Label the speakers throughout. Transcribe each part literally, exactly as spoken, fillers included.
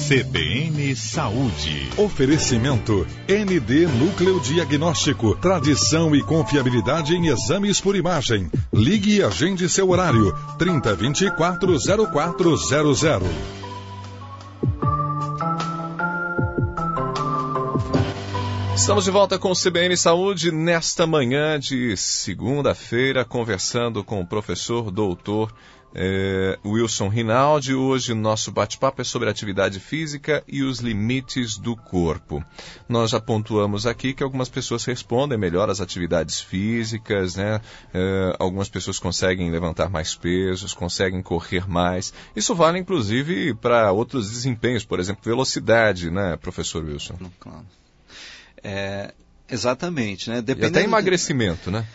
Speaker 1: C B N Saúde.
Speaker 2: Oferecimento N D Núcleo Diagnóstico. Tradição e confiabilidade em exames por imagem. Ligue e agende seu horário. trinta, vinte e quatro, zero quatro zero zero.
Speaker 3: Estamos de volta com o C B N Saúde nesta manhã de segunda-feira, conversando com o professor doutor É, Wilson Rinaldi. Hoje o nosso bate-papo é sobre atividade física e os limites do corpo. Nós já pontuamos aqui que algumas pessoas respondem melhor às atividades físicas, né? É, algumas pessoas conseguem levantar mais pesos, conseguem correr mais. Isso vale inclusive para outros desempenhos, por exemplo, velocidade, né, professor Wilson?
Speaker 4: Claro. É, exatamente, né?
Speaker 3: Dependendo e até emagrecimento, né?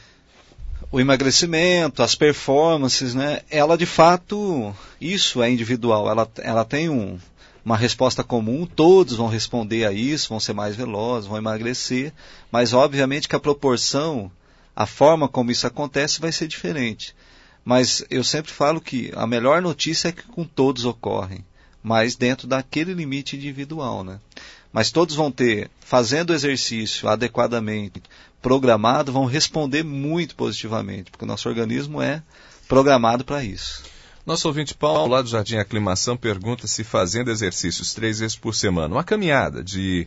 Speaker 4: O emagrecimento, as performances, né? Ela de fato, isso é individual, ela, ela tem um, uma resposta comum, todos vão responder a isso, vão ser mais velozes, vão emagrecer, mas obviamente que a proporção, a forma como isso acontece vai ser diferente. Mas eu sempre falo que a melhor notícia é que com todos ocorrem, mas dentro daquele limite individual, né? Mas todos vão ter, fazendo o exercício adequadamente, programado, vão responder muito positivamente, porque o nosso organismo é programado para isso.
Speaker 3: Nosso ouvinte Paulo, lá do Jardim Aclimação, pergunta se fazendo exercícios três vezes por semana, uma caminhada, de,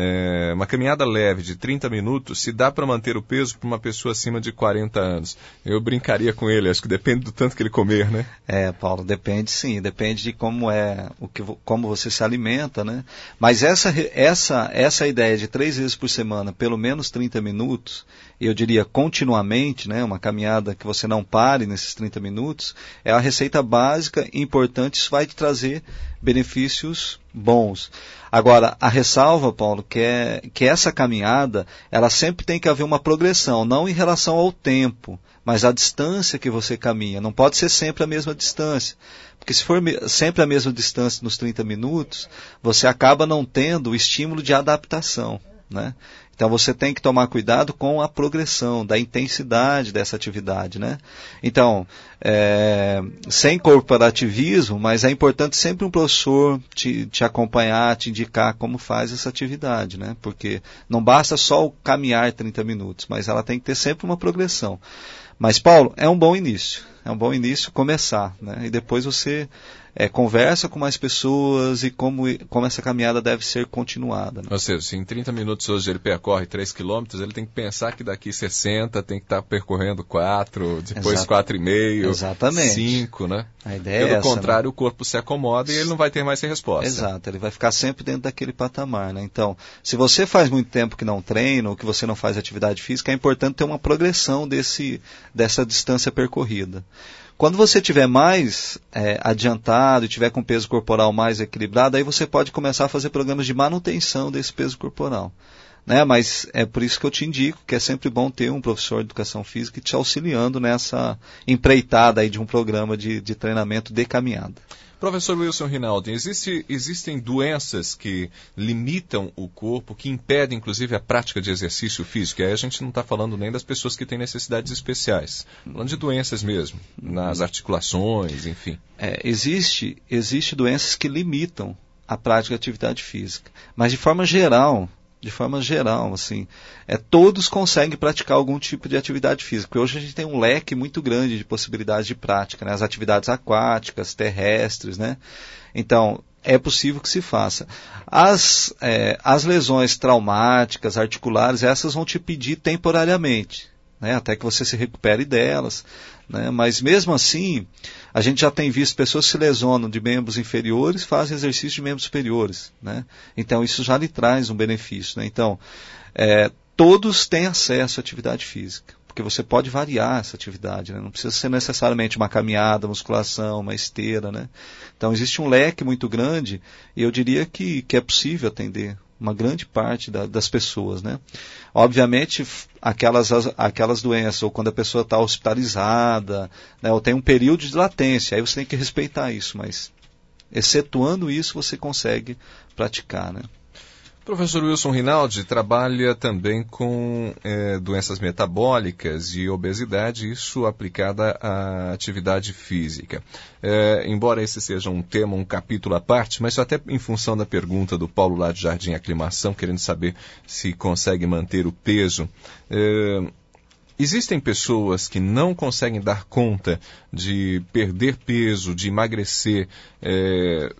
Speaker 3: é, uma caminhada leve de trinta minutos, se dá para manter o peso para uma pessoa acima de quarenta anos. Eu brincaria com ele, acho que depende do tanto que ele comer, né?
Speaker 4: É, Paulo, depende sim, depende de como é, o que, como você se alimenta, né? Mas essa, essa, essa ideia de três vezes por semana, pelo menos trinta minutos, eu diria continuamente, né, uma caminhada que você não pare nesses trinta minutos, é a receita básica e importante, isso vai te trazer benefícios bons. Agora, a ressalva, Paulo, que, é, que essa caminhada, ela sempre tem que haver uma progressão, não em relação ao tempo, mas à distância que você caminha. Não pode ser sempre a mesma distância, porque se for sempre a mesma distância nos trinta minutos, você acaba não tendo o estímulo de adaptação, né? Então você tem que tomar cuidado com a progressão, da intensidade dessa atividade, né? Então, é, sem corporativismo, mas é importante sempre um professor te, te acompanhar, te indicar como faz essa atividade, né? Porque não basta só o caminhar trinta minutos, mas ela tem que ter sempre uma progressão. Mas, Paulo, é um bom início, é um bom início começar, né? E depois você é, conversa com mais pessoas e como, como essa caminhada deve ser continuada, né?
Speaker 3: Ou seja, se em trinta minutos hoje ele percorre três quilômetros, ele tem que pensar que daqui sessenta tem que estar percorrendo quatro, depois
Speaker 4: Exato.
Speaker 3: quatro e meio,
Speaker 4: Exatamente.
Speaker 3: cinco, né?
Speaker 4: A ideia
Speaker 3: Pelo
Speaker 4: é essa,
Speaker 3: contrário,
Speaker 4: né?
Speaker 3: O corpo se acomoda e ele não vai ter mais essa resposta.
Speaker 4: Exato, ele vai ficar sempre dentro daquele patamar, né? Então, se você faz muito tempo que não treina ou que você não faz atividade física, é importante ter uma progressão desse, dessa distância percorrida. Quando você estiver mais é, adiantado e tiver com peso corporal mais equilibrado, aí você pode começar a fazer programas de manutenção desse peso corporal, né? Mas é por isso que eu te indico que é sempre bom ter um professor de educação física te auxiliando nessa empreitada aí de um programa de, de treinamento de caminhada.
Speaker 3: Professor Wilson Rinaldi, existe, existem doenças que limitam o corpo, que impedem, inclusive, a prática de exercício físico? E aí a gente não está falando nem das pessoas que têm necessidades especiais, falando de doenças mesmo, nas articulações, enfim.
Speaker 4: É, existe, existe doenças que limitam a prática de atividade física, mas de forma geral... De forma geral, assim, é, todos conseguem praticar algum tipo de atividade física. Porque hoje a gente tem um leque muito grande de possibilidades de prática, né? As atividades aquáticas, terrestres, né? Então, é possível que se faça. As, é, as lesões traumáticas, articulares, essas vão te pedir temporariamente, né? Até que você se recupere delas, né? Mas mesmo assim, a gente já tem visto pessoas que se lesionam de membros inferiores, fazem exercício de membros superiores, né? Então isso já lhe traz um benefício, né? Então, é, todos têm acesso à atividade física, porque você pode variar essa atividade, né? Não precisa ser necessariamente uma caminhada, musculação, uma esteira, né? Então existe um leque muito grande e eu diria que, que é possível atender uma grande parte da, das pessoas, né? Obviamente, aquelas, aquelas doenças, ou quando a pessoa está hospitalizada, né, ou tem um período de latência, aí você tem que respeitar isso, mas excetuando isso, você consegue praticar, né?
Speaker 3: Professor Wilson Rinaldi trabalha também com é, doenças metabólicas e obesidade, isso aplicada à atividade física. É, embora esse seja um tema, um capítulo à parte, mas até em função da pergunta do Paulo lá de Jardim Aclimação, querendo saber se consegue manter o peso, é, existem pessoas que não conseguem dar conta de perder peso, de emagrecer é,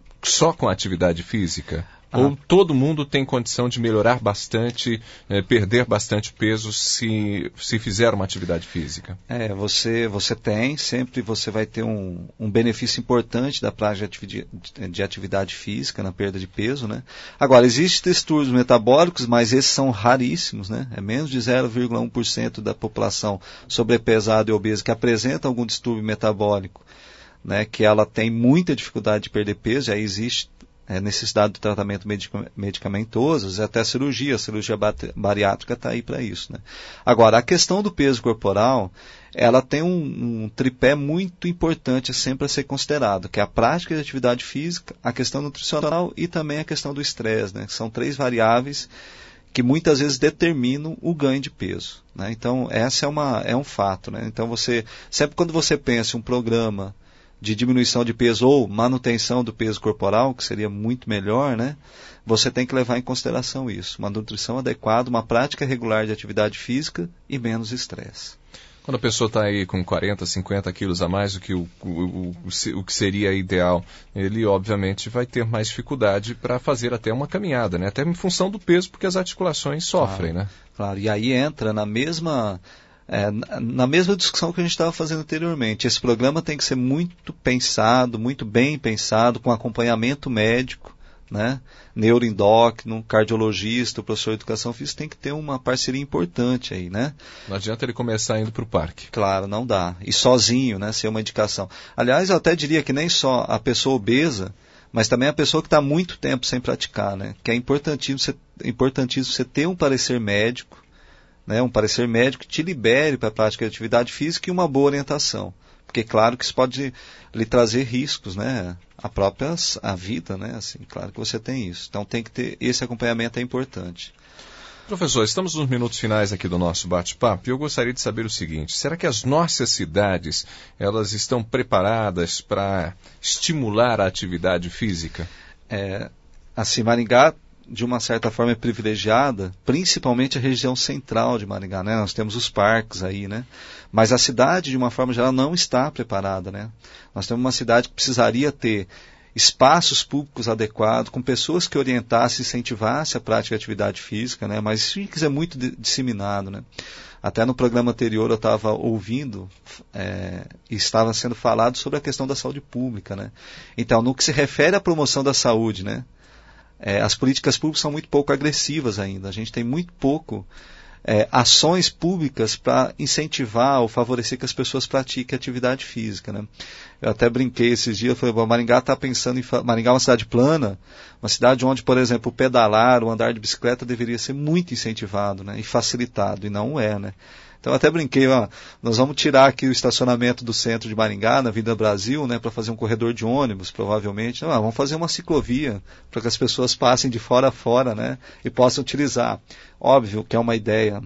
Speaker 3: só com a atividade física? Ah. Ou todo mundo tem condição de melhorar bastante, eh, perder bastante peso se, se fizer uma atividade física?
Speaker 4: É, você, você tem, sempre você vai ter um, um benefício importante da prática de atividade, de atividade física na perda de peso, né? Agora, existem distúrbios metabólicos, mas esses são raríssimos, né? É menos de zero vírgula um por cento da população sobrepesada e obesa que apresenta algum distúrbio metabólico, né? Que ela tem muita dificuldade de perder peso, já existe É, necessidade de tratamento medicamentoso, até a cirurgia, a cirurgia bariátrica está aí para isso, né? Agora, a questão do peso corporal, ela tem um, um tripé muito importante sempre a ser considerado, que é a prática de atividade física, a questão nutricional e também a questão do estresse, né? São três variáveis que muitas vezes determinam o ganho de peso, né? Então, essa é, uma, é um fato, né? Então, você, sempre quando você pensa em um programa de diminuição de peso ou manutenção do peso corporal, que seria muito melhor, né? Você tem que levar em consideração isso. Uma nutrição adequada, uma prática regular de atividade física e menos estresse.
Speaker 3: Quando a pessoa está aí com quarenta, cinquenta quilos a mais do que o, o, o, o que seria ideal, ele obviamente vai ter mais dificuldade para fazer até uma caminhada, né? Até em função do peso, porque as articulações sofrem,
Speaker 4: claro,
Speaker 3: né?
Speaker 4: Claro, e aí entra na mesma... É, na mesma discussão que a gente estava fazendo anteriormente. Esse programa tem que ser muito pensado, muito bem pensado, com acompanhamento médico, né? Neuroendócrino, cardiologista, o professor de educação física tem que ter uma parceria importante aí, né?
Speaker 3: Não adianta ele começar indo para o parque.
Speaker 4: Claro, não dá. E sozinho, né? Ser uma indicação. Aliás, eu até diria que nem só a pessoa obesa, mas também a pessoa que está muito tempo sem praticar, né? Que é importantíssimo você, importantíssimo você ter um parecer médico, né, um parecer médico que te libere para a prática de atividade física e uma boa orientação. Porque claro que isso pode lhe trazer riscos, né? A própria a vida, né? Assim, claro que você tem isso. Então tem que ter, esse acompanhamento é importante.
Speaker 3: Professor, estamos nos minutos finais aqui do nosso bate-papo e eu gostaria de saber o seguinte: será que as nossas cidades elas estão preparadas para estimular a atividade física?
Speaker 4: É, assim, Maringá, de uma certa forma, é privilegiada, principalmente a região central de Maringá, né? Nós temos os parques aí, né? Mas a cidade, de uma forma geral, não está preparada, né? Nós temos uma cidade que precisaria ter espaços públicos adequados, com pessoas que orientassem e incentivassem a prática de atividade física, né? Mas isso é muito disseminado, né? Até no programa anterior eu estava ouvindo é, e estava sendo falado sobre a questão da saúde pública, né? Então, no que se refere à promoção da saúde, né? É, as políticas públicas são muito pouco agressivas ainda. A gente tem muito pouco é, ações públicas para incentivar ou favorecer que as pessoas pratiquem atividade física, né? Eu até brinquei esses dias, falei, bom, Maringá está pensando em... Maringá é uma cidade plana, uma cidade onde, por exemplo, o pedalar, o andar de bicicleta deveria ser muito incentivado, né? E facilitado, e não é, né? Então eu até brinquei, ó, nós vamos tirar aqui o estacionamento do centro de Maringá, na Vida Brasil, né, para fazer um corredor de ônibus, provavelmente. Ah, vamos fazer uma ciclovia para que as pessoas passem de fora a fora, né, e possam utilizar. Óbvio que é uma ideia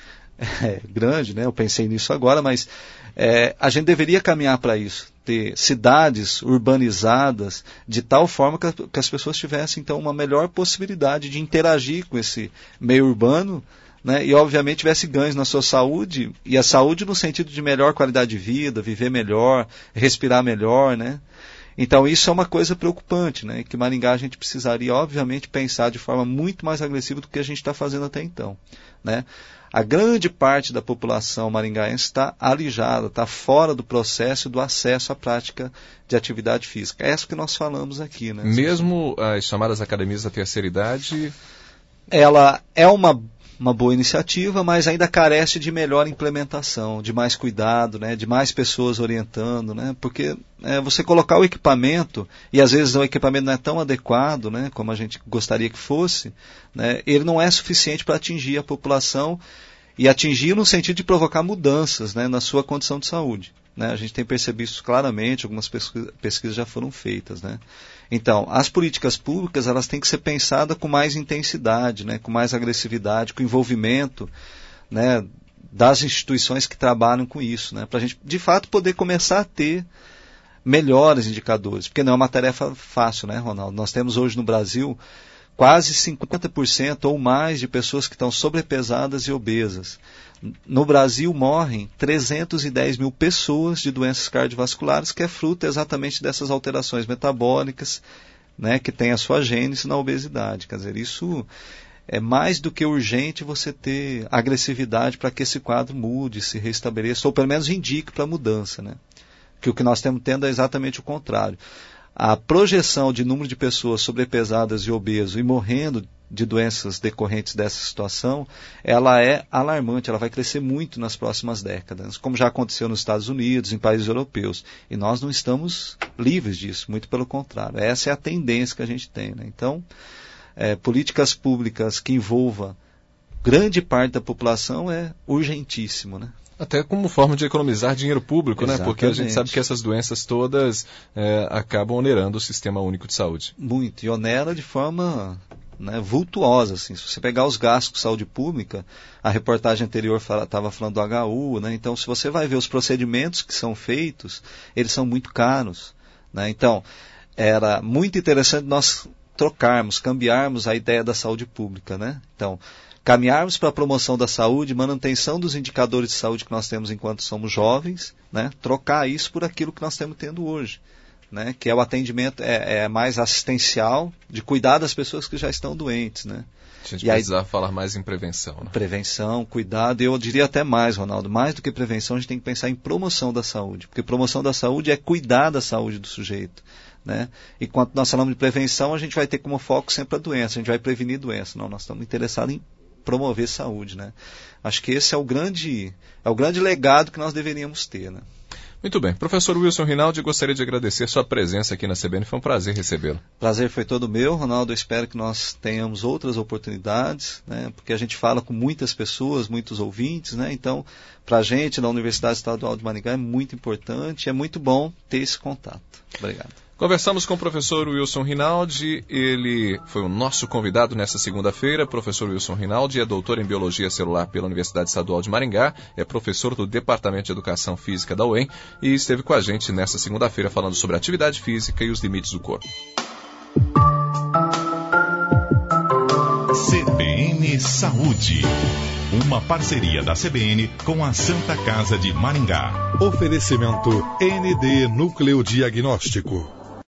Speaker 4: é, grande, né, eu pensei nisso agora, mas é, a gente deveria caminhar para isso, ter cidades urbanizadas de tal forma que, que as pessoas tivessem, então, uma melhor possibilidade de interagir com esse meio urbano, né, e obviamente tivesse ganhos na sua saúde, e a saúde no sentido de melhor qualidade de vida, viver melhor, respirar melhor, né? Então isso é uma coisa preocupante, né, que Maringá a gente precisaria obviamente pensar de forma muito mais agressiva do que a gente está fazendo até então, né? A grande parte da população maringaense está alijada, está fora do processo do acesso à prática de atividade física. É isso que nós falamos aqui, né?
Speaker 3: Mesmo as chamadas academias da terceira idade...
Speaker 4: Ela é uma uma boa iniciativa, mas ainda carece de melhor implementação, de mais cuidado, né, de mais pessoas orientando, né, porque é, você colocar o equipamento, e às vezes o equipamento não é tão adequado, né, como a gente gostaria que fosse, né, ele não é suficiente para atingir a população, e atingir no sentido de provocar mudanças, né, na sua condição de saúde. né? A gente tem percebido isso claramente, algumas pesquisas, pesquisas já foram feitas, né? Então, as políticas públicas, elas têm que ser pensadas com mais intensidade, né? Com mais agressividade, com envolvimento, né? Das instituições que trabalham com isso, né? Para a gente, de fato, poder começar a ter melhores indicadores, porque não é uma tarefa fácil, né, Ronaldo? Nós temos hoje no Brasil quase cinquenta por cento ou mais de pessoas que estão sobrepesadas e obesas. No Brasil morrem trezentas e dez mil pessoas de doenças cardiovasculares, que é fruto exatamente dessas alterações metabólicas, né, que tem a sua gênese na obesidade. Quer dizer, isso é mais do que urgente você ter agressividade para que esse quadro mude, se restabeleça, ou pelo menos indique para a mudança, né? Que o que nós estamos tendo é exatamente o contrário. A projeção de número de pessoas sobrepesadas e obesas e morrendo de doenças decorrentes dessa situação, ela é alarmante, ela vai crescer muito nas próximas décadas, como já aconteceu nos Estados Unidos, em países europeus. E nós não estamos livres disso, muito pelo contrário. Essa é a tendência que a gente tem, né? Então, é, políticas públicas que envolvam grande parte da população é urgentíssimo, né?
Speaker 3: Até como forma de economizar dinheiro público,
Speaker 4: Exatamente.
Speaker 3: né? Porque a gente sabe que essas doenças todas é, acabam onerando o Sistema Único de Saúde.
Speaker 4: Muito, e onera de forma, né, vultuosa. Assim. Se você pegar os gastos com saúde pública, a reportagem anterior estava falando do H U, né? Então se você vai ver os procedimentos que são feitos, eles são muito caros, né? Então, era muito interessante nós trocarmos, cambiarmos a ideia da saúde pública, né? Então, caminharmos para a promoção da saúde, manutenção dos indicadores de saúde que nós temos enquanto somos jovens, né? Trocar isso por aquilo que nós estamos tendo hoje, né? Que é o atendimento é, é mais assistencial, de cuidar das pessoas que já estão doentes, né?
Speaker 3: A gente
Speaker 4: e
Speaker 3: precisa
Speaker 4: aí,
Speaker 3: falar mais em prevenção, né?
Speaker 4: Prevenção, cuidado, eu diria até mais, Ronaldo, mais do que prevenção, a gente tem que pensar em promoção da saúde, porque promoção da saúde é cuidar da saúde do sujeito, né? E quando nós falamos de prevenção, a gente vai ter como foco sempre a doença, a gente vai prevenir doença. Não, nós estamos interessados em promover saúde, né? Acho que esse é o grande, é o grande legado que nós deveríamos ter, né?
Speaker 3: Muito bem. Professor Wilson Rinaldi, gostaria de agradecer sua presença aqui na C B N. Foi um prazer recebê-lo.
Speaker 4: Prazer foi todo meu, Ronaldo. Eu espero que nós tenhamos outras oportunidades, né? Porque a gente fala com muitas pessoas, muitos ouvintes, né? Então, para a gente, na Universidade Estadual de Maringá, é muito importante, é muito bom ter esse contato. Obrigado.
Speaker 3: Conversamos com o professor Wilson Rinaldi, ele foi o nosso convidado nesta segunda-feira. Professor Wilson Rinaldi é doutor em Biologia Celular pela Universidade Estadual de Maringá, é professor do Departamento de Educação Física da U E M e esteve com a gente nesta segunda-feira falando sobre atividade física e os limites do corpo.
Speaker 1: C B N Saúde. Uma parceria da C B N com a Santa Casa de Maringá.
Speaker 2: Oferecimento N D Núcleo Diagnóstico.